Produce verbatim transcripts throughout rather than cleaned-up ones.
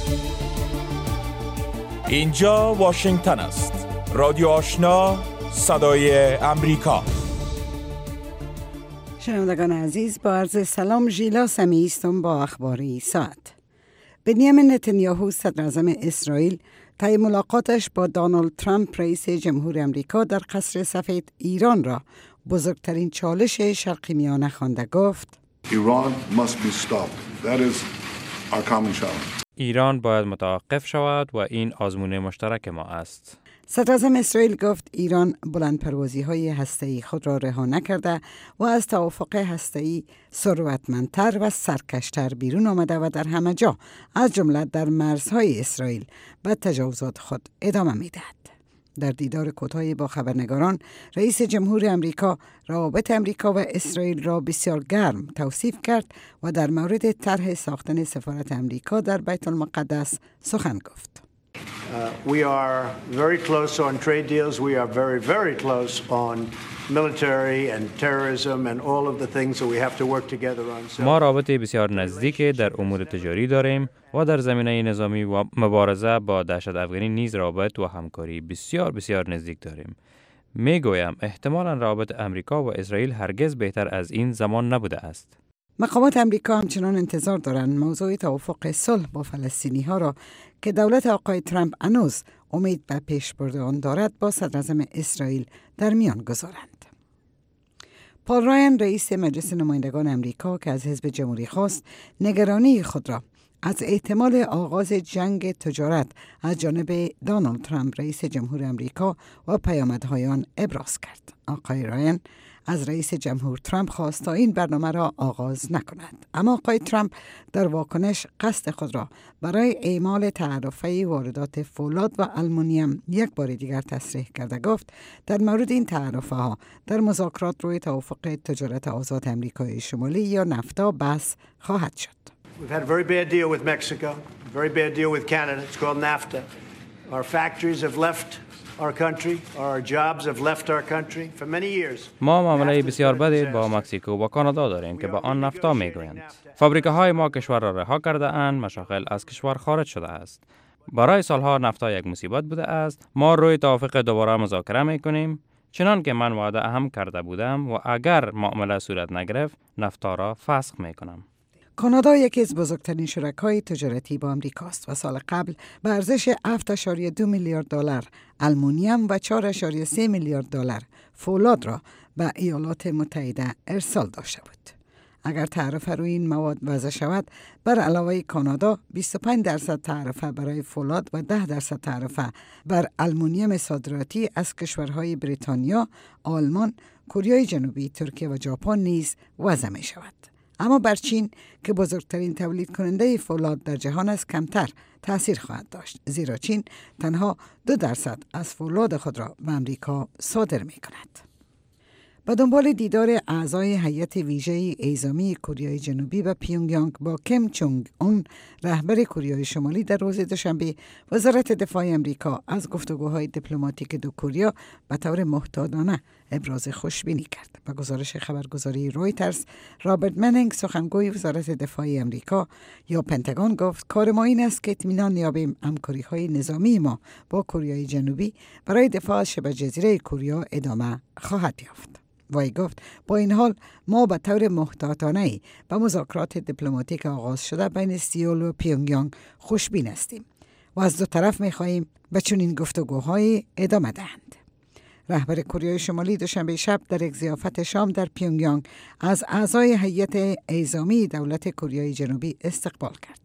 اینجا واشنگتن است. رادیو آشنا، صدای امریکا. شنوندگان عزیز، با عرض سلام، ژیلا سمیعی هستم با اخباری ساعت. بنیامین نتانیاهو صدر اعظم اسرائیل طی ملاقاتش با دونالد ترامپ رئیس جمهور امریکا در قصر سفید ایران را بزرگترین چالش شرق میانه خوانده گفت Iran must be stopped. That is our common challenge. ایران باید متوقف شود و این آزمون مشترک ما است. صدر اعظم اسرائیل گفت ایران بلندپروازی های هسته‌ای خود را رها نکرده و از توافق هسته‌ای ثروتمندتر و سرکشتر بیرون آمده و در همه جا از جمله در مرزهای اسرائیل به تجاوزات خود ادامه می‌دهد. در دیدار کوتاهی با خبرنگاران، رئیس جمهور امریکا روابط امریکا و اسرائیل را بسیار گرم توصیف کرد و در مورد طرح ساختن سفارت امریکا در بیت المقدس سخن گفت. Uh, we are very close on trade deals. We are very, very close on military and terrorism and all of the things that we have to work together on. So ما رابطه بسیار نزدیک در امور تجاری داریم و در زمینه نظامی و مبارزه با دهشت افغانی نیز رابط و همکاری بسیار بسیار نزدیک داریم. میگویم احتمالاً رابط امریکا و اسرائیل هرگز بهتر از این زمان نبوده است. مقامات امریکا همچنان انتظار دارند موضوع توافق صلح با فلسطینی ها را که دولت آقای ترامپ هنوز امید به پیشبرد آن دارد با صدر اعظم اسرائیل در میان گذارند. پال رایان رئیس مجلس نمایندگان امریکا که از حزب جمهوری خواست نگرانی خود را از احتمال آغاز جنگ تجارت از جانب دونالد ترامپ رئیس جمهور امریکا و پیامدهای آن ابراز کرد. آقای رایان از رئیس جمهور ترامپ خواست تا این برنامه را آغاز نکند. اما آقای ترامپ در واکنش قصد خود را برای اعمال تعرفه واردات فولاد و آلومینیوم یک بار دیگر تصریح کرده گفت در مورد این تعرفه ها در مذاکرات روی توافق تجارت آزاد امریکای شمالی یا نفتا بحث خواهد شد. we've had a very bad deal with Mexico, a very bad deal with Canada. It's called NAFTA. Our factories have left our country, our jobs have left our country for many years. ما معامله بسیار بدی با مکزیکو و کانادا داریم که با آن نفتا میگویند. فابریکاهای ما کشور را رها کرده اند، مشاغل از کشور خارج شده است. برای سالها نفتا یک مصیبت بوده است. ما روی توافق دوباره مذاکره میکنیم. چنان که من وعده اهم کرده بودم و اگر معامله صورت نگرفت نفتا را فسخ میکنم. کانادا یکی از بزرگترین شرکای تجارتی با امریکا است و سال قبل به ارزش هفت ممیز دو میلیارد دلار آلومینیوم و چهار ممیز سه میلیارد دلار فولاد را به ایالات متحده ارسال داشته بود. اگر تعرفه روی این مواد وضع شود، بر علاوه کانادا بیست و پنج درصد تعرفه برای فولاد و ده درصد تعرفه بر آلومینیوم صادراتی از کشورهای بریتانیا، آلمان، کره جنوبی، ترکیه و ژاپن نیز وضع می شود. اما بر چین که بزرگترین تولید کننده فولاد در جهان است کمتر تأثیر خواهد داشت، زیرا چین تنها دو درصد از فولاد خود را به امریکا صادر می کند. به دنبال دیدار اعضای هیئت ویژه اعزامی کره جنوبی و پیونگیانگ با کیم چونگ اون رهبر کره شمالی در روز دوشنبه، وزارت دفاع امریکا از گفتگوهای دیپلماتیک دو کره به طور محتاطانه ابراز خوشبینی کرد. به گزارش خبرگزاری رویترز، رابرت منینگ سخنگوی وزارت دفاع امریکا یا پنتاگون گفت کار ما این است که اطمینان یابیم همکاری‌های نظامی ما با کره جنوبی برای دفاع از شبه جزیره کره ادامه خواهد یافت. وی گفت با این حال ما به طور محتاطانه به مذاکرات دیپلماتیک آغاز شده بین سئول و پیونگیانگ خوشبین هستیم و از دو طرف می‌خواهیم به چنین گفتگوهای ادامه دهند. رهبر کره شمالی دوشنبه شب در یک ضیافت شام در پیونگیانگ از اعضای هیئت اعزامی دولت کره جنوبی استقبال کرد.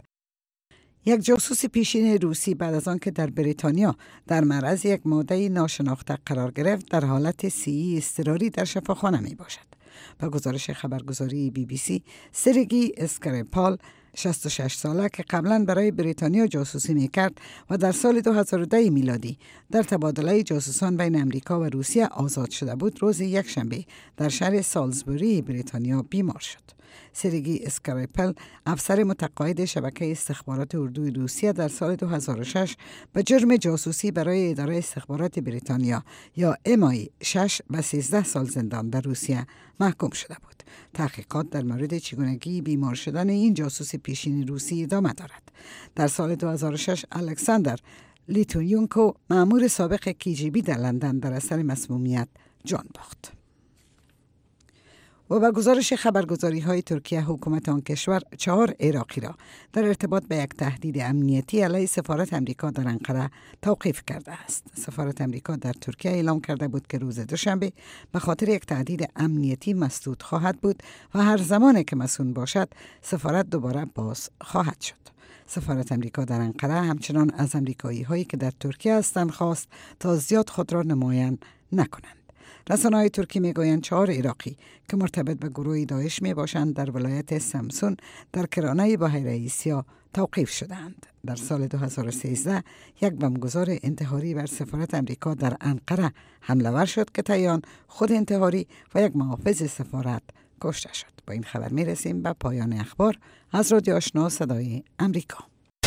یک جاسوس پیشین روسی بعد از آن که در بریتانیا در معرض یک ماده ناشناخته قرار گرفت در حالت صحی اضطراری در شفاخانه می باشد. به گزارش خبرگزاری بی بی سی، سرگی اسکریپال شصت و شش ساله که قبلا برای بریتانیا جاسوسی میکرد و در سال دو هزار و ده میلادی در تبادله جاسوسان بین امریکا و روسیه آزاد شده بود، روز یک شنبه در شهر سالزبوری بریتانیا بیمار شد. سرگی اسکریپل، افسر متقاعد شبکه استخبارات اردوی روسیه، در سال دو هزار و شش به جرم جاسوسی برای اداره استخبارات بریتانیا یا ام آی شش به سیزده سال زندان در روسیه محکوم شده بود. تحقیقات در مورد چگونگی بیمار شدن این جاسوس پیشین روسی ادامه دارد. در سال دو هزار و شش الکساندر لیتوینکو مأمور سابق کی جی بی در لندن در اثر مسمومیت جان باخت. و با گزارش خبرگزاری های ترکیه، حکومت آن کشور چهار عراقی را در ارتباط به یک تهدید امنیتی علیه سفارت امریکا در انقره توقیف کرده است. سفارت امریکا در ترکیه اعلام کرده بود که روز دوشنبه به خاطر یک تهدید امنیتی مسدود خواهد بود و هر زمانی که مسئول باشد سفارت دوباره باز خواهد شد. سفارت امریکا در انقره همچنان از امریکایی هایی که در ترکیه هستند خواست تا زیاد خود را نمایان نکنند. رسانه‌های ترکی میگویند چهار عراقی که مرتبط به گروه داعش می باشند در ولایت سمسون در کرانه بحیره ایسیا توقیف شدند. در سال دو هزار و سیزده یک بمبگذار انتحاری بر سفارت امریکا در انقره حمله ور شد که طی خود انتحاری و یک محافظ سفارت کشته شد. با این خبر می رسیم به پایان اخبار از رادیو آشنا صدای امریکا.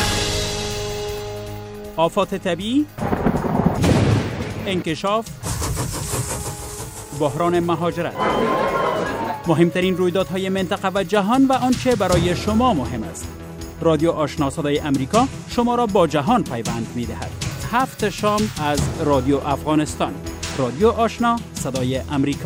آفات طبیعی، انکشاف، بحران مهاجرت، مهمترین رویدادهای منطقه و جهان و آنچه برای شما مهم است. رادیو آشنا صدای امریکا شما را با جهان پیوند می‌دهد. هفت شام از رادیو افغانستان. رادیو آشنا صدای امریکا.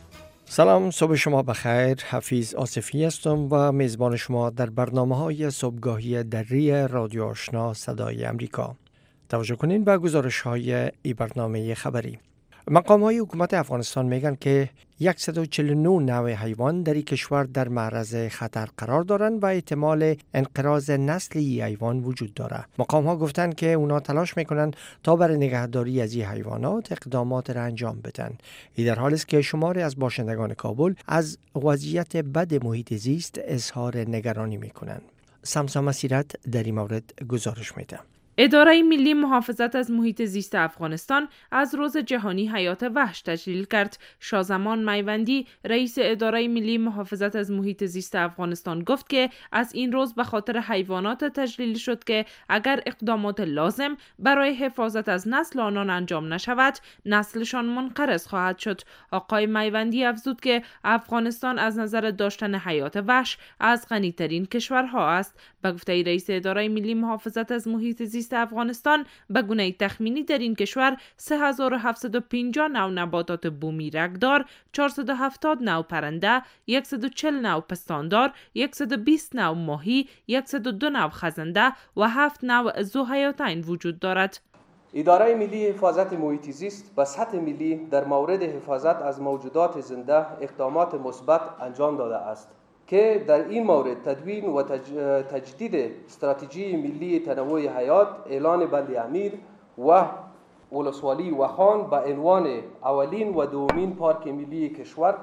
سلام، صبح شما بخیر. حفیظ آصفی هستم و میزبان شما در برنامه‌های صبحگاهی دری رادیو آشنا صدای امریکا. توجه کنین به گزارش‌های این برنامه خبری. مقام‌های حکومت افغانستان میگن که صد و چهل و نه نوع حیوان در این کشور در معرض خطر قرار دارند و احتمال انقراض نسل این حیوان وجود داره. مقام‌ها گفتن که اونا تلاش میکنن تا برای نگهداری از این حیوانات اقدامات را انجام بدن. این در حالی است که شماری از باشندگان کابل از وضعیت بد محیط زیست اظهار نگرانی میکنن. سمسا مسیرت در این مورد گزارش میده. اداره ملی محافظت از محیط زیست افغانستان از روز جهانی حیات وحش تجلیل کرد. شازمان میوندی رئیس اداره ملی محافظت از محیط زیست افغانستان گفت که از این روز به خاطر حیوانات تجلیل شد که اگر اقدامات لازم برای حفاظت از نسل آنان انجام نشود نسلشان منقرض خواهد شد. آقای میوندی افزود که افغانستان از نظر داشتن حیات وحش از غنی‌ترین کشورها است. به گفته رئیس اداره ملی محافظت از محیط زیست افغانستان به گونه تخمینی در این کشور سه هزار و هفتصد و پنجاه نوع نباتات بومی رگدار، چهارصد و هفتاد نوع پرنده، صد و چهل نوع پستاندار، صد و بیست نوع ماهی، صد و دو نوع خزنده و هفت نوع ذوحیاتین وجود دارد. اداره ملی حفاظت محیط زیست به سطح ملی در مورد حفاظت از موجودات زنده اقدامات مثبت انجام داده است که در این مورد تدوین و تج... تجدید استراتژی ملی تنوع حیات، اعلان بند امیر و ولسوالی وخان به عنوان اولین و دومین پارک ملی کشور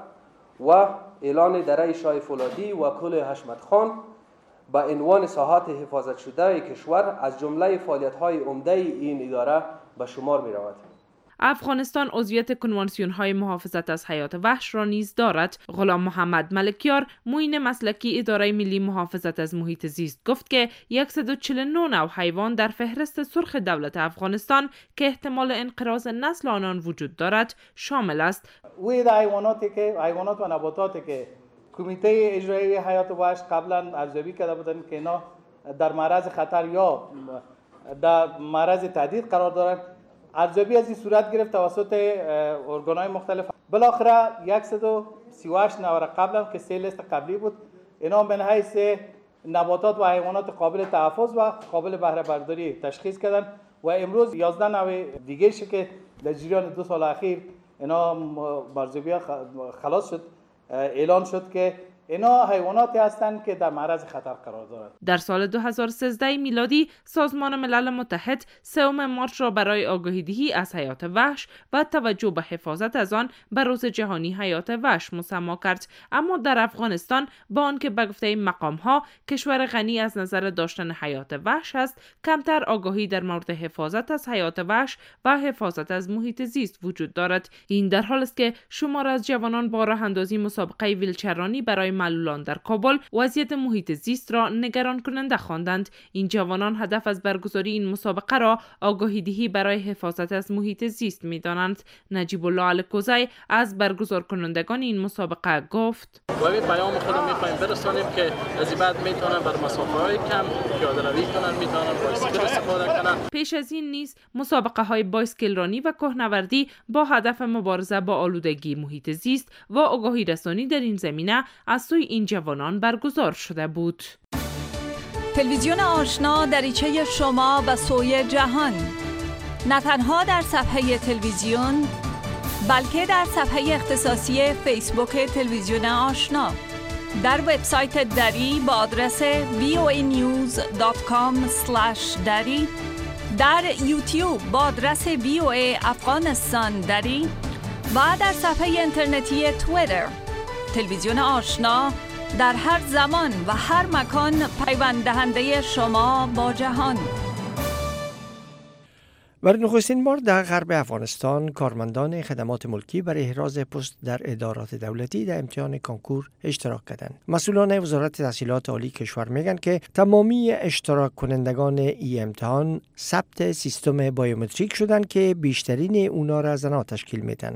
و اعلان دره شاه فولادی و کل حشمت خان به عنوان ساحات حفاظت شده کشور از جمله فعالیت‌های عمده این اداره به شمار می‌رود. افغانستان عضویت کنوانسیون های محافظت از حیات وحش را نیز دارد. غلام محمد ملکیار معین مسلکی اداره ملی محافظت از محیط زیست گفت که صد و چهل و نه نوع حیوان در فهرست سرخ دولت افغانستان که احتمال انقراض نسل آنان وجود دارد شامل است. وی حیواناتی که حیوانات و نباتاتی که کمیته اجرایی حیات وحش قبلا ارزیابی کرده بودند که اینا در معرض خطر یا در معرض تهدید قرار دارند، ارزیابی از این صورت گرفت توسط ارگان‌های مختلف. بالاخره صد و سی و هشت نوع قبلا که سه لیست قبلی بود، اینا من حیث نباتات و حیوانات قابل تحفظ و قابل بهره برداری تشخیص کردن و امروز یازده نوع دیگه شه که در جریان دو سال اخیر اینا ارزیابی خلاص شد، اعلان شد که اینا حیواناتی هستند که در معرض خطر قرار دارند. در سال دو هزار و سیزده میلادی سازمان ملل متحد سوم مارچ را برای آگاهی‌دهی از حیات وحش و توجه به حفاظت از آن به روز جهانی حیات وحش مسما کرد. اما در افغانستان با آنکه به گفته مقام‌ها کشور غنی از نظر داشتن حیات وحش است، کمتر آگاهی در مورد حفاظت از حیات وحش و حفاظت از محیط زیست وجود دارد. این در حالی است که شمار از جوانان با راه اندازی مسابقه ویلچرانی برای معلولان در کابل وضعیت محیط زیست را نگران کننده خواندند. این جوانان هدف از برگزاری این مسابقه را آگاهی دهی برای حفاظت از محیط زیست می‌دانند. نجیب الله الکوزی از برگزار کنندگان این مسابقه گفت: باید پیام خودم می‌خوایم برسانیم که از بعد میتونن بر مسافه‌های کم پیاده‌روی کنن، میتونن بایسکل استفاده کنن. پیش از این نیز مسابقه های بایسکل رانی و کوهنوردی با هدف مبارزه با آلودگی محیط زیست و آگاهی رسانی در این زمینه از سوی این جوانان برگزار شده بود. تلویزیون آشنا دریچه شما و سوی جهان، نه تنها در صفحه تلویزیون بلکه در صفحه اختصاصی فیسبوک تلویزیون آشنا، در وبسایت دری با آدرس وی او ای نیوز دات کام اسلش دری، در یوتیوب با آدرس وی او ای افغانستان دری و در صفحه اینترنتی توییتر. تلویزیون آشنا در هر زمان و هر مکان پیوند دهنده شما با جهان. برای نخستین بار در غرب افغانستان کارمندان خدمات ملکی برای احراز پست در ادارات دولتی در امتحان کنکور اشتراک کردند. مسئولان وزارت تحصیلات عالی کشور میگن که تمامی اشتراک کنندگان این امتحان ثبت سیستم بایومتریک شدند که بیشترین اونا را زنان تشکیل میدن.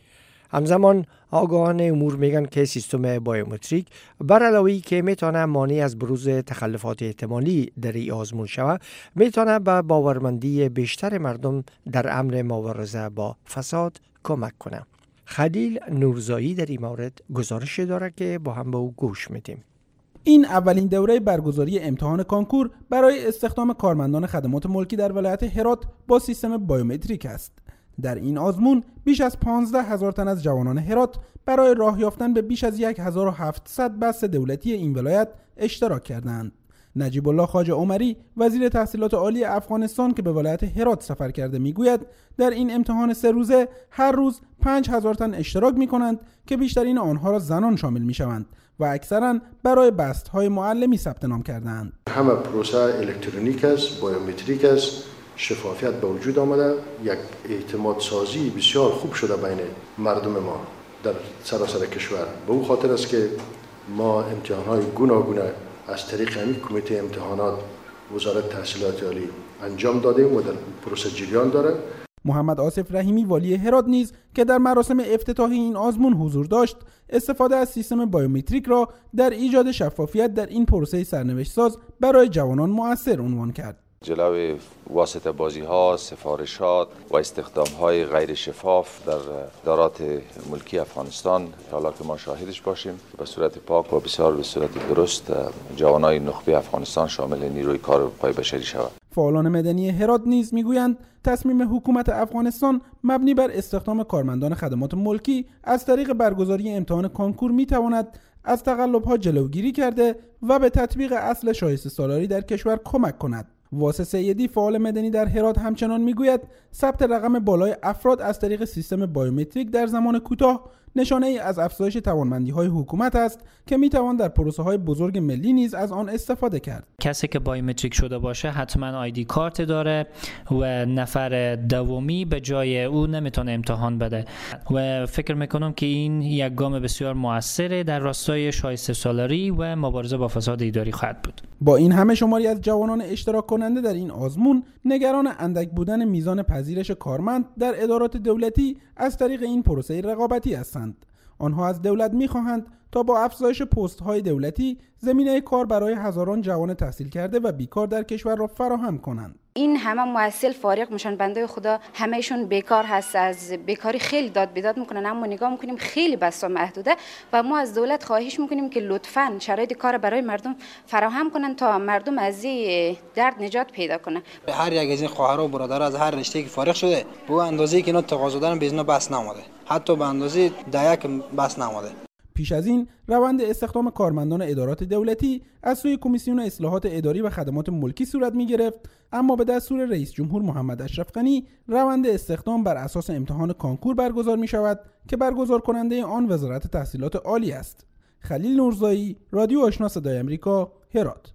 همزمان آگاهان امور میگن که سیستم بایومتریک بر علاوه که میتونه مانع از بروز تخلفات احتمالی در این آزمون شود، میتونه به باورمندی بیشتر مردم در امر مبارزه با فساد کمک کنه. خلیل نورزایی در این مورد گزارش داره که با هم به او گوش میدیم. این اولین دوره برگزاری امتحان کنکور برای استخدام کارمندان خدمات ملکی در ولایت هرات با سیستم بایومتریک است. در این آزمون بیش از پانزده هزار تن از جوانان هرات برای راه یافتن به بیش از هزار و هفتصد بست دولتی این ولایت اشتراک کردند. نجیب الله خواجه عمری وزیر تحصیلات عالی افغانستان که به ولایت هرات سفر کرده میگوید در این امتحان سه روزه هر روز پنج هزار تن اشتراک می کنند که بیشترین آنها را زنان شامل می شوند و اکثرا برای بست‌های معلمی ثبت نام کردند. همه پروسه الکترونیک است، بایومتریک است، شفافیت به وجود آمده، یک اعتماد سازی بسیار خوب شده بین مردم ما در سراسر کشور. به اون خاطر است که ما امتحان‌های گوناگون از طریق همین کمیته امتحانات وزارت تحصیلات عالی انجام دادیم و در پروسه جریان داره. محمد آصف رحیمی والی هرات نیز که در مراسم افتتاحی این آزمون حضور داشت، استفاده از سیستم بایومتریک را در ایجاد شفافیت در این پروسه سرنوشت ساز برای جوانان مؤثر عنوان کرد. جلوی واسطه بازی ها، سفارشات و استخدام های غیر شفاف در ادارات ملکی افغانستان حالا که ما شاهدش باشیم، به صورت پاک و بسیار به صورت درست جوانای نخبه افغانستان شامل نیروی کار پای بشری شود. فعالان مدنی هرات نیز میگویند تصمیم حکومت افغانستان مبنی بر استخدام کارمندان خدمات ملکی از طریق برگزاری امتحان کنکور میتواند از تقلب‌ها جلوگیری کرده و به تطبیق اصل شایسته سالاری در کشور کمک کند. واسه سیدی فعال مدنی در هرات همچنان میگوید ثبت رقم بالای افراد از طریق سیستم بایومتریک در زمان کوتاه نشانه ای از افزایش توانمندی های حکومت است که میتوان در پروسه های بزرگ ملی نیز از آن استفاده کرد. کسی که بایومتریک شده باشه حتما آیدی کارت داره و نفر دومی به جای او نمیتونه امتحان بده و فکر میکنم که این یک گام بسیار موثر در راستای شایسته سالاری و مبارزه با فساد اداری خواهد بود. با این همه شماری از جوانان اشتراک کننده در این آزمون نگران اندک بودن میزان پذیرش کارمند در ادارات دولتی از طریق این پروسه رقابتی هستند. آنها از دولت می‌خواهند تا با افزایش پست‌های دولتی زمینه کار برای هزاران جوان تحصیل کرده و بیکار در کشور را فراهم کنند. این همه محصل فارغ میشن، بنده خدا همهشون بیکار هست، از بیکاری خیلی داد بیداد میکنن، اما نگاه میکنیم خیلی بسا محدوده و ما از دولت خواهش میکنیم که لطفاً شرایط کار برای مردم فراهم کنن تا مردم از این درد نجات پیدا کنن. هر یک از این خواهرها و برادرها از هر رشته که فارغ شده به اندازه‌ای که اینا تقاضا دارن به اینا بس نموده، حتی به اندازه دهک بس نموده. پیش از این روند استخدام کارمندان ادارات دولتی از سوی کمیسیون اصلاحات اداری و خدمات ملکی صورت می گرفت، اما به دستور رئیس جمهور محمد اشرف غنی روند استخدام بر اساس امتحان کنکور برگزار می شود که برگزار کننده آن وزارت تحصیلات عالی است. خلیل نورزایی، رادیو آشنا صدای آمریکا، هرات.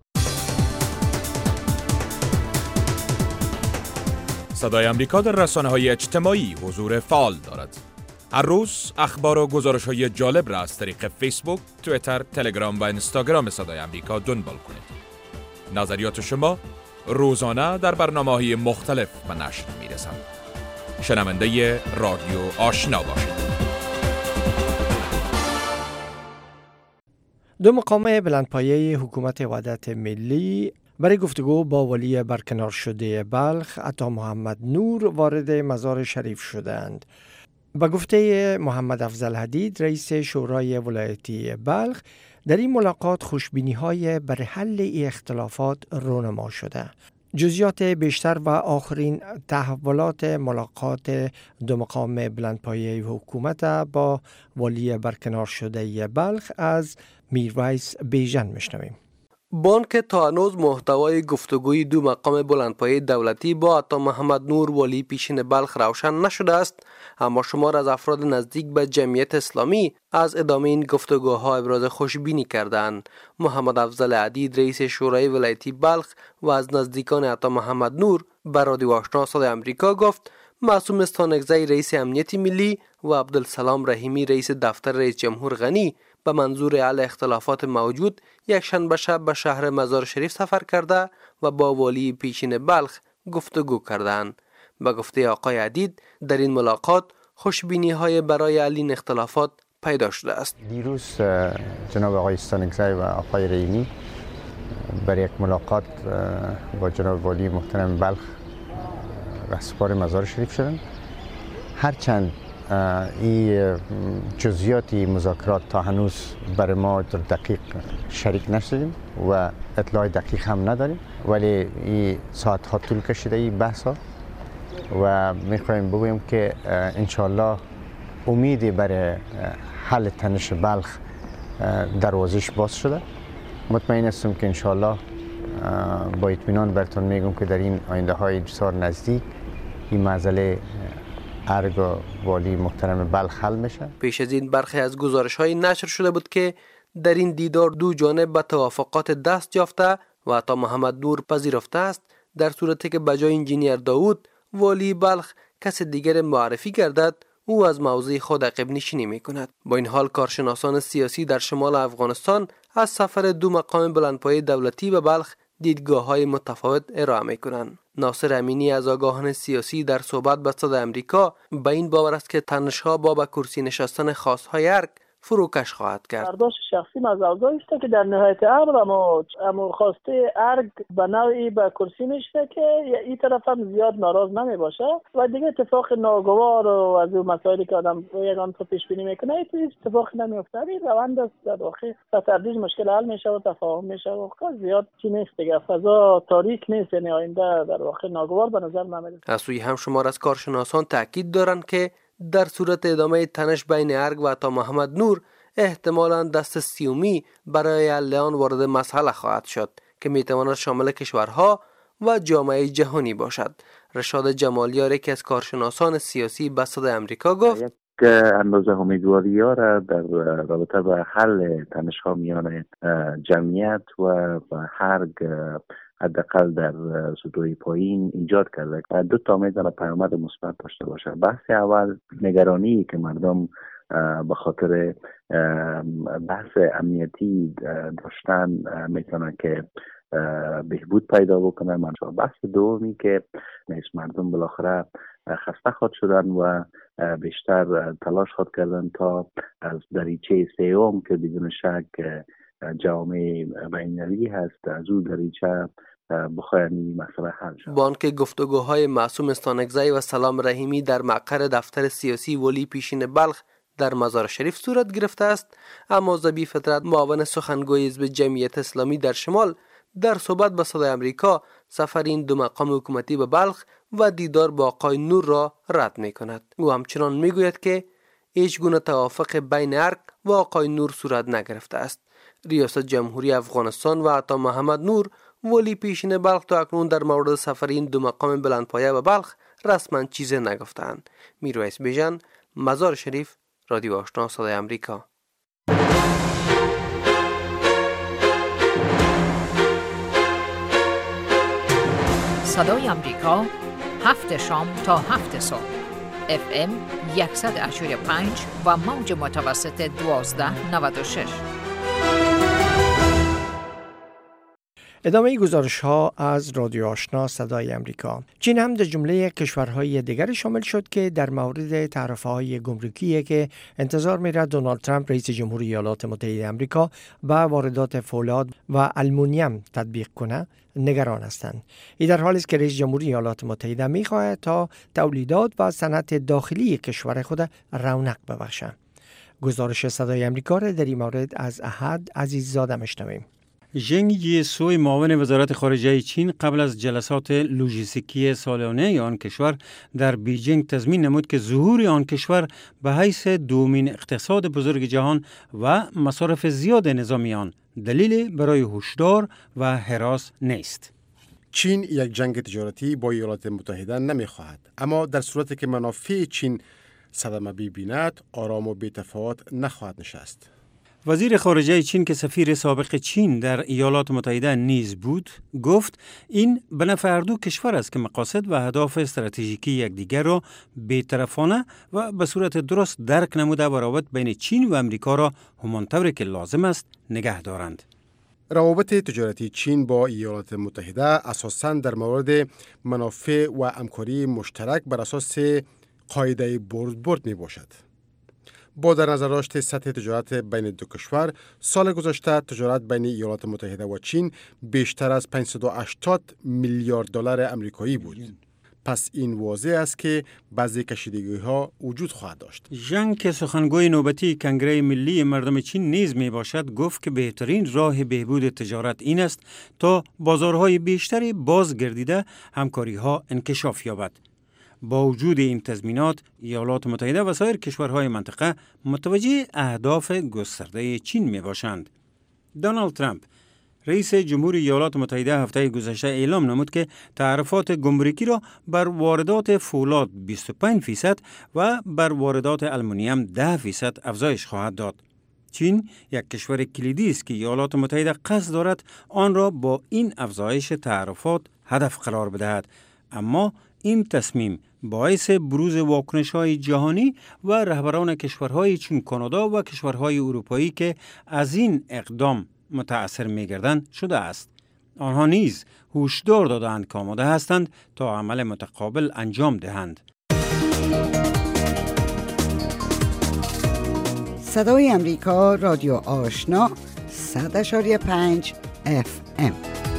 صدای آمریکا در رسانه‌های اجتماعی حضور فعال دارد. هر روز اخبار و گزارش‌های جالب را از طریق فیسبوک، توییتر، تلگرام و اینستاگرام صدای آمریکا دنبال کنید. نظریات شما روزانه در برنامه‌های مختلف به نشر می‌رسند. شنونده رادیو آشنا باشید. دو مقام بلندپایه حکومت وحدت ملی برای گفتگو با ولی برکنار شده بلخ عطا محمد نور وارد مزار شریف شدند. به گفته محمد افضل حدید رئیس شورای ولایتی بلخ، در این ملاقات خوشبینی‌های بر حل اختلافات رونما شده. جزئیات بیشتر و آخرین تحولات ملاقات دو مقام بلندپایه حکومت با ولی برکنار شده بلخ از میرویس بیژن میشنویم. بانک تا هنوز محتوای گفتگوی دو مقام بلندپایه دولتی با عطا محمد نور ولی پیشین بلخ روشن نشده است، اما شمار از افراد نزدیک به جمعیت اسلامی از ادامه این گفتگوها ابراز خوشبینی کردند. محمد افضل عدید رئیس شورای ولایتی بلخ و از نزدیکان عطا محمد نور به رادیو آشنا صدای آمریکا گفت معصوم استانکزی رئیس امنیت ملی و عبدالسلام رحیمی رئیس دفتر رئیس جمهور غنی به منظور حل اختلافات موجود یک شنبه شب به شهر مزار شریف سفر کرده و با ولی پیشین بلخ گفتگو کردند. به گفته آقای عدید در این ملاقات خوشبینی های برای حل این اختلافات پیدا شده است. دیروز جناب آقای استانکزی و آقای رحیمی برای یک ملاقات با جناب ولی محترم بلخ رهسپار مزار شریف شدند. هرچند این جزئیاتی مذاکرات تا هنوز برای ما در دقیق شریک نشدیم و اطلاع دقیق هم نداریم، ولی این ساعت ها طول کشیده این بحث ها و میخوایم بگویم که انشالله امیدی برای حل تنش بلخ دروازش باز شده. مطمئن هستم که انشالله با اطمینان براتون میگم که در این آینده های بسیار نزدیک این مسئله ارگ و والی محترم بلخ حل میشه. پیش از این برخی از گزارش های نشر شده بود که در این دیدار دو جانب به توافقات دست یافته و عطا محمد نور پذیرفته است، در صورتی که بجای انجینیر داوود والی بلخ کس دیگر معرفی گردد او از موضع خود عقب نشینی می کند. با این حال کارشناسان سیاسی در شمال افغانستان از سفر دو مقام بلندپایه دولتی به بلخ دیدگاه‌های متفاوت ارائه می‌کنند. ناصر امینی از آگاهان سیاسی در صحبت با صدای آمریکا به این باور است که تنش‌ها با به کرسی نشستن خاص‌های ارگ فروکش خواهد کرد. برداشت شخصی از اوضاع است که در نهایت امر اما اما خواسته ارگ به نوعی به کرسی نشسته که این طرف هم زیاد ناراض نمی باشه و دیگه اتفاق ناگوار و از اون مسائلی که آدم یگان تو پیش بینی میکنه این اتفاق نمیفته. این روند است در واقع تا تدریج مشکل حل میشه و تفاهم میشه و زیاد چی نیست دیگه، فضا تاریک نیست، یعنی آینده در واقع ناگوار به نظر نمیاد. از سوی هم شمار از کارشناسان تاکید دارند که در صورت ادامه تنش بین ارگ و عطا محمد نور احتمالاً دست سیومی برای حل آن وارد مسئله خواهد شد که میتواند شامل کشورها و جامعه جهانی باشد. رشاد جمالیار یکی از کارشناسان سیاسی به صدای آمریکا گفت که اندازه امیدواری ها را در رابطه با حل تنش ها میان جمعیت و هر حداقل در سطوح پایین ایجاد کرده. دو تا میتونه پیامد مثبت داشته باشه. بحث اول نگرانی که مردم به خاطر بحث امنیتی داشتن میتونه که بهبود پیدا بکنه. منشأ بحث دومی که مردم بالاخره خسته خود شدن و بیشتر تلاش خود کردن تا از دریچه سوم که بدون شک جامعه بین‌المللی هست از او دریچه بخواهد مسئله حل شد. بانک گفتگوهای معصوم استانکزی و سلام رحیمی در مقر دفتر سیاسی ولی پیشین بلخ در مزار شریف صورت گرفته است، اما ذبیح فطرت معاون سخنگوی حزب جمعیت اسلامی در شمال در صحبت با صدای آمریکا سفر این دو مقام حکومتی به بلخ و دیدار با آقای نور را رد می کند. او همچنان می گوید که هیچ گونه توافق بین ارگ و آقای نور صورت نگرفته است. ریاست جمهوری افغانستان و عطا محمد نور ولی پیشین بلخ تا اکنون در مورد سفر این دو مقام بلندپایه به بلخ رسما چیزی نگفتند. میرویس بیژن، مزار شریف، رادیو آشنا صدای آمریکا. صدای آمریکا، هفت شام تا هفت صبح اف ام صد و یک و پنج و موج متوسط دوازده نود و شش. ادامه گزارش ها از رادیو آشنا صدای امریکا. چین هم در جمله کشورهای دیگر شامل شد که در مورد تعرفه های گمرکی که انتظار میره دونالد ترامپ رئیس جمهوری ایالات متحده آمریکا به واردات فولاد و آلومینیوم تطبیق کنه نگران هستند. این در حالی است که رئیس جمهوری ایالات متحده میخواهد تا تولیدات و صنعت داخلی کشور خود رونق ببخشه. گزارش صدای امریکا را در این مورد از احد عزیززاده میشنویم. ژنگ ییسوی معاون وزارت خارجه چین قبل از جلسات لوجستیکی سالانه آن کشور در بیجینگ تضمین نمود که ظهور آن کشور به حیث دومین اقتصاد بزرگ جهان و مصارف زیاد نظامی آن دلیل برای هشدار و هراس نیست. چین یک جنگ تجارتی با ایالات متحده نمی‌خواهد، اما در صورتی که منافع چین صدمه ببیند آرام و بی‌تفاوت نخواهد نشست. وزیر خارجه چین که سفیر سابق چین در ایالات متحده نیز بود، گفت این به نفع هر دو کشور است که مقاصد و اهداف استراتژیکی یکدیگر را بی‌طرفانه و به صورت درست درک نموده و روابط بین چین و امریکا را همانطوری که لازم است نگه دارند. روابط تجارتی چین با ایالات متحده اساساً در مورد منافع و همکاری مشترک بر اساس قاعده برد برد می باشد. با در نظر داشت سطح تجارت بین دو کشور، سال گذشته تجارت بین ایالات متحده و چین بیشتر از پانصد و هشتاد میلیارد دلار آمریکایی بود. پس این واضح است که بعضی کشیدگی‌ها وجود خواهد داشت. ژنگ که سخنگوی نوبتی کنگره ملی مردم چین نیز می باشد، گفت که بهترین راه بهبود تجارت این است تا بازارهای بیشتری بازگردیده همکاری‌ها انکشاف یابد. با وجود این تضمینات، ایالات متحده و سایر کشورهای منطقه متوجه اهداف گسترده چین می باشند. دونالد ترامپ رئیس جمهوری ایالات متحده هفته گذشته اعلام نمود که تعرفات گمرکی را بر واردات فولاد بیست و پنج فیصد و بر واردات آلومینیوم ده فیصد افزایش خواهد داد. چین یک کشور کلیدی است که ایالات متحده قصد دارد آن را با این افزایش تعرفات هدف قرار بدهد، اما این تصمیم باعث بروز واکنش‌های جهانی و رهبران کشورهای چون کانادا و کشورهای اروپایی که از این اقدام متأثر می‌گردند شده است. آنها نیز هشدار دادند که آماده هستند تا عمل متقابل انجام دهند. صدای امریکا، رادیو آشنا، صد و پنج اف ام.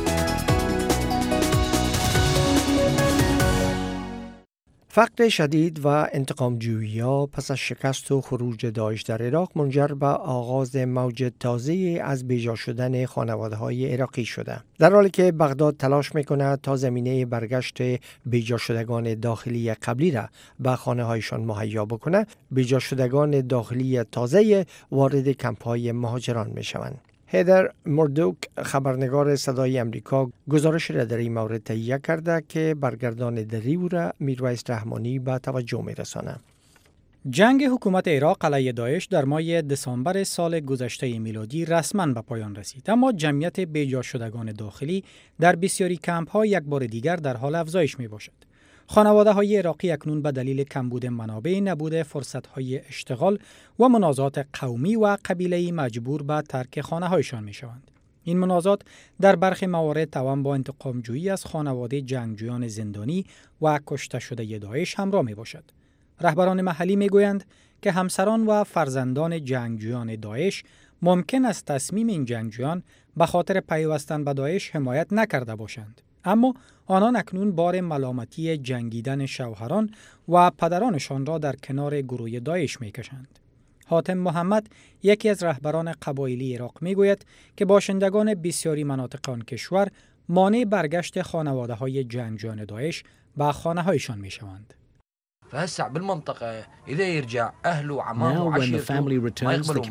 فقر شدید و انتقام‌جویی‌ها پس از شکست و خروج داعش در عراق منجر به آغاز موج تازه‌ای از بیجا شدن خانواده‌های عراقی شده. در حالی که بغداد تلاش می‌کند تا زمینه برگشت بیجا شدگان داخلی قبلی را به خانه‌هایشان مهیا بکنه، بیجا شدگان داخلی تازه وارد کمپ‌های مهاجران می‌شوند. هیدر مردوک خبرنگار صدای امریکا گزارش را در این مورد تهیه کرده که برگردان دری او را میرویس رحمانی به توجه میرسانه. جنگ حکومت عراق علیه داعش در ماه دسامبر سال گذشته میلادی رسما به پایان رسید، اما جمعیت بیجا شدگان داخلی در بسیاری کمپ‌ها یک بار دیگر در حال افزایش میباشد. خانواده‌های عراقی اکنون به دلیل کمبود منابع، نبود فرصت‌های اشتغال و منازعات قومی و قبیله‌ای مجبور به ترک خانه‌هایشان می‌شوند. این منازعات در برخی موارد توأم با انتقام‌جویی از خانواده جنگجویان زندانی و کشته شده داعش همراه می‌باشد. رهبران محلی می‌گویند که همسران و فرزندان جنگجویان داعش ممکن است تصمیم این جنگجویان به خاطر پیوستن به داعش حمایت نکرده باشند، اما آنان اکنون بار ملامتی جنگیدن شوهران و پدرانشان را در کنار گروه داعش می‌کشند. حاتم محمد، یکی از رهبران قبایلی عراق، می‌گوید که باشندگان بسیاری مناطق آن کشور مانع برگشت خانواده‌های جنگجویان داعش به خانه‌هایشان می‌شوند. فهسع بالمنطقة إذا يرجع أهله وعمامه وعشيرته ما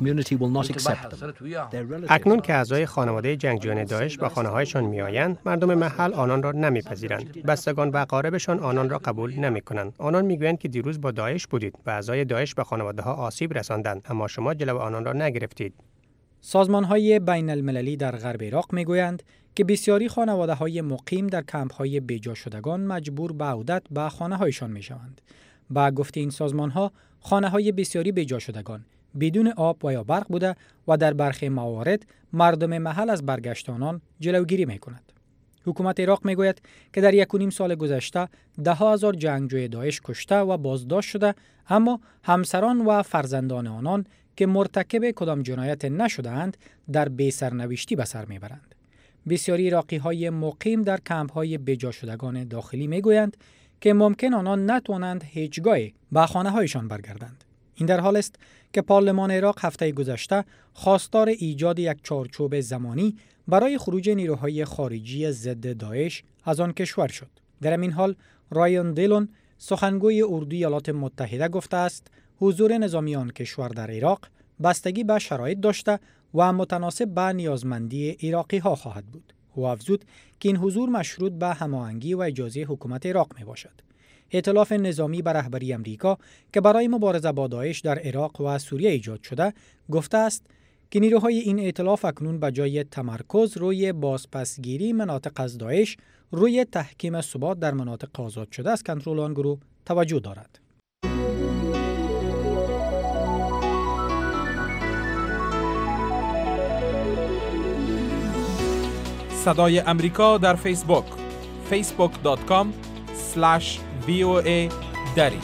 يقبلوا. اکنون که اعضای خانواده جنگجویان داعش به خانه‌هایشان میآیند، مردم محل آنان را نمیپذیرند. بستگان و اقاربشان آنان را قبول نمی‌کنند. آنان میگویند که دیروز با داعش بودید و اعضای داعش به خانواده‌ها آسیب رساندند، اما شما جلو آنان را نگرفتید. سازمان‌های بین المللی در غرب عراق میگویند که بسیاری خانواده‌های مقیم در کمپ‌های بیجا شدگان مجبور به عودت به خانه‌هایشان می‌شوند. با گفته این سازمان‌ها خانه‌های بسیاری بی‌جا شدگان بدون آب و یا برق بوده و در برخی موارد مردم محل از برگشت آنان جلوگیری می‌کند. حکومت عراق میگوید که در یک و نیم سال گذشته ده ها هزار جنگجوی داعش کشته و بازداشت شده، اما همسران و فرزندان آنان که مرتکب کدام جنایت نشده‌اند در بی‌سرنوشتی به سر میبرند. بسیاری عراقی‌های مقیم در کمپ‌های بی‌جا شدگان داخلی میگویند که ممکن آنان نتوانند هیچگاهی به خانه‌هایشان برگردند. این در حال است که پارلمان عراق هفته گذشته خواستار ایجاد یک چارچوب زمانی برای خروج نیروهای خارجی ضد داعش از آن کشور شد. در این حال رایان دیلون سخنگوی اردوی ایالات متحده گفته است حضور نظامی آن کشور در عراق بستگی به شرایط داشته و متناسب به نیازمندی عراقی ها خواهد بود. او افزود که این حضور مشروط به هماهنگی و اجازه حکومت عراق می باشد. ائتلاف نظامی به رهبری امریکا که برای مبارزه با داعش در عراق و سوریه ایجاد شده گفته است که نیروهای این ائتلاف اکنون به جای تمرکز روی بازپسگیری مناطق از داعش روی تحکیم ثبات در مناطق آزاد شده از کنترل آن گروه توجه دارد. صدای امریکا در فیسبوک فیسبوک دات کام اسلش وی او ای دری.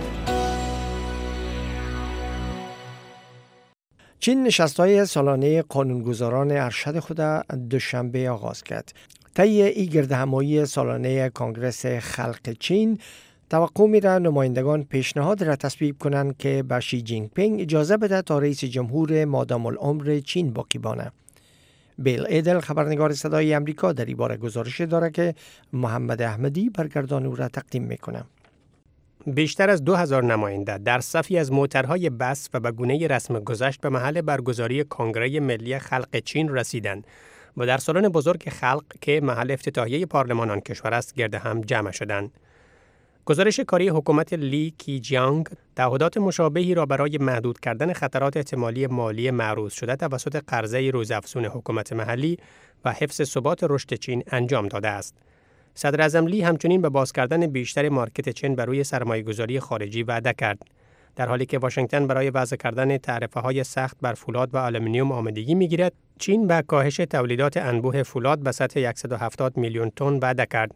چین نشست‌های سالانه قانونگذاران ارشد خود دوشنبه آغاز کرد. طی این گردهمایی سالانه کنگره خلق چین توقع می‌ره نمایندگان پیشنهاد را تصویب کنند که به شی جین پینگ اجازه بده تا رئیس جمهور مادام العمر چین باقی بانه. بیل ایدل خبرنگار صدای امریکا در این باره گزارش داره که محمد احمدی برگردان او را تقدیم میکنه. بیشتر از دو هزار نماینده در صفی از موترهای بس و به گونه رسم گذشت به محل برگزاری کنگره ملی خلق چین رسیدند و در سالن بزرگ خلق که محل افتتاحیه پارلمان آن کشور است گرد هم جمع شدند. گزارش کاری حکومت لی کیجیانگ تعهدات مشابهی را برای محدود کردن خطرات احتمالی مالی معروض شده توسط قرضه روزافزون حکومت محلی و حفظ ثبات رشد چین انجام داده است. صدر اعظم لی همچنین به باز کردن بیشتر مارکت چین بر روی سرمایه‌گذاری خارجی وعده کرد، در حالی که واشنگتن برای وضع کردن تعرفه‌های سخت بر فولاد و آلومینیوم آمادگی می‌گیرد. چین به کاهش تولیدات انبوه فولاد به سطح صد و هفتاد میلیون تن وعده کرد.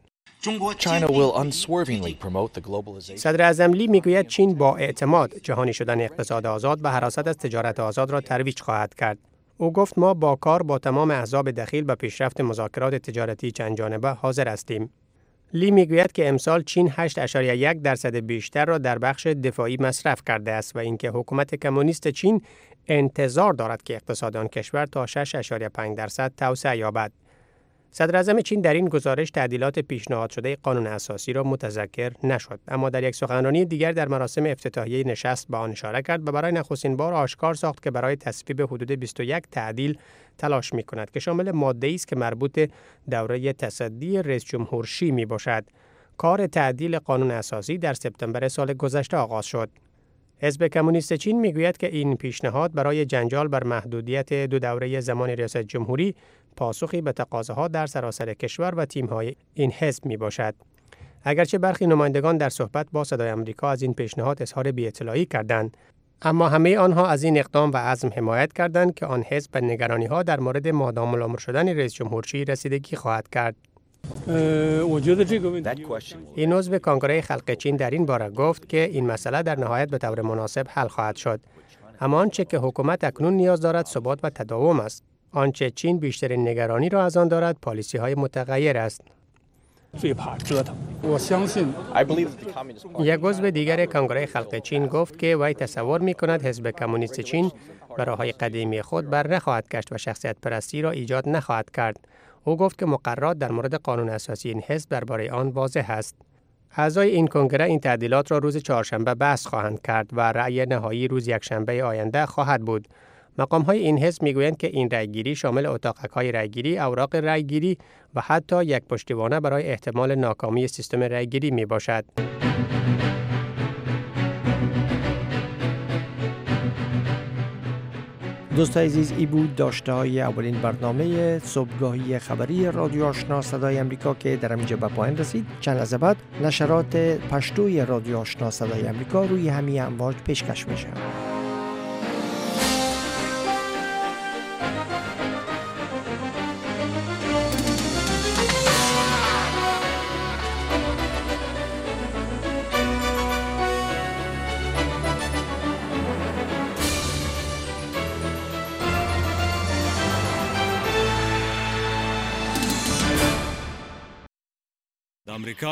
صدر اعظم لی میگوید چین با اعتماد جهانی شدن اقتصاد آزاد و حراست از تجارت آزاد را ترویج خواهد کرد. او گفت ما با کار با تمام احزاب دخیل به پیشرفت مذاکرات تجارتی چند جانبه حاضر هستیم. لی میگوید که امسال چین هشت ممیز یک درصد بیشتر را در بخش دفاعی مصرف کرده است و اینکه حکومت کمونیست چین انتظار دارد که اقتصاد آن کشور تا شش ممیز پنج درصد توسعه یابد. صدر اعظم چین در این گزارش تعدیلات پیشنهاد شده قانون اساسی را متذکر نشد، اما در یک سخنرانی دیگر در مراسم افتتاحیه نشست به آن اشاره کرد و برای نخستین بار آشکار ساخت که برای تصویب حدود بیست و یک تعدیل تلاش می کند که شامل ماده‌ای است که مربوط دوره تصدی رئیس جمهور شی می باشد. کار تعدیل قانون اساسی در سپتامبر سال گذشته آغاز شد. حزب کمونیست چین میگوید که این پیشنهاد برای جنجال بر محدودیت دو دوره زمان ریاست جمهوری پاسخی به تقاضاها در سراسر کشور و تیم‌های این حزب میباشد. اگرچه برخی نمایندگان در صحبت با صدای آمریکا از این پیشنهاد اظهار بی‌اطلاعی کردند، اما همه آنها از این اقدام و عزم حمایت کردند که آن حزب به نگرانی‌ها در مورد مادام العمر شدن رئیس جمهوری رسیدگی خواهد کرد. این عضو کنگره خلق چین در این باره گفت که این مسئله در نهایت به طور مناسب حل خواهد شد. اما آنچه که حکومت اکنون نیاز دارد ثبات و تداوم است. آنچه چین بیشترین نگرانی را از آن دارد پالیسی‌های متغیر است. یک عضو دیگر کنگره خلق چین گفت که وی تصور می‌کند حزب کمونیست چین به راه‌های قدیمی خود بر نخواهد گشت و شخصیت پرستی را ایجاد نخواهد کرد. او گفت که مقررات در مورد قانون اساسی این حزب درباره آن واضح است. اعضای این کنگره این تعدیلات را روز چهارشنبه بحث خواهند کرد و رأی نهایی روز یکشنبه آینده خواهد بود. مقام‌های این حزب می‌گویند که این رأیگیری شامل اتاقک‌های رأیگیری، اوراق رأیگیری و حتی یک پشتیبانه برای احتمال ناکامی سیستم رأیگیری میباشد. دوستای عزیز، ای بود داشته های اولین برنامه صبحگاهی خبری رادیو آشنا صدای امریکا که در اینجا به پایان رسید. چند لحظه بعد نشرات پشتوی رادیو آشنا صدای امریکا روی همین امواج پیشکش میشه. امریکا